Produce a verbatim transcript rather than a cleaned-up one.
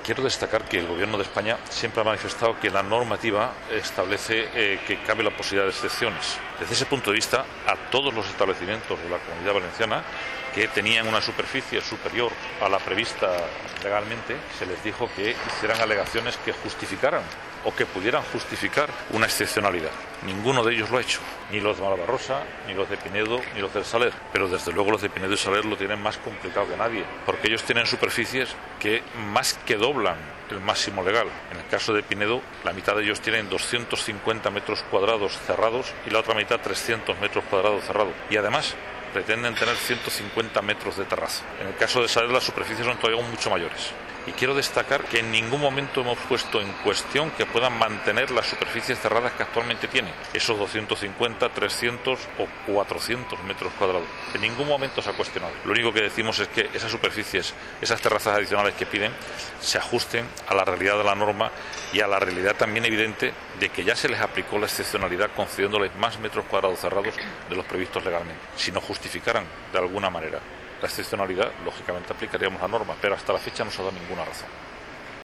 Quiero destacar que el Gobierno de España siempre ha manifestado que la normativa establece eh, que cabe la posibilidad de excepciones. Desde ese punto de vista, a todos los establecimientos de la Comunidad Valenciana que tenían una superficie superior a la prevista legalmente, se les dijo que hicieran alegaciones que justificaran o que pudieran justificar una excepcionalidad. Ninguno de ellos lo ha hecho, ni los de Malavarrosa, ni los de Pinedo, ni los del Saler. Pero desde luego los de Pinedo y Saler lo tienen más complicado que nadie, porque ellos tienen superficies que más que doblan el máximo legal. En el caso de Pinedo, la mitad de ellos tienen doscientos cincuenta metros cuadrados cerrados y la otra mitad trescientos metros cuadrados cerrados. Y además pretenden tener ciento cincuenta metros de terraza. En el caso de Saler las superficies son todavía mucho mayores. Y quiero destacar que en ningún momento hemos puesto en cuestión que puedan mantener las superficies cerradas que actualmente tienen, esos doscientos cincuenta, trescientos o cuatrocientos metros cuadrados. En ningún momento se ha cuestionado. Lo único que decimos es que esas superficies, esas terrazas adicionales que piden, se ajusten a la realidad de la norma y a la realidad también evidente de que ya se les aplicó la excepcionalidad concediéndoles más metros cuadrados cerrados de los previstos legalmente. Si no justificaran de alguna manera la excepcionalidad, lógicamente aplicaríamos la norma, pero hasta la fecha no se ha dado ninguna razón.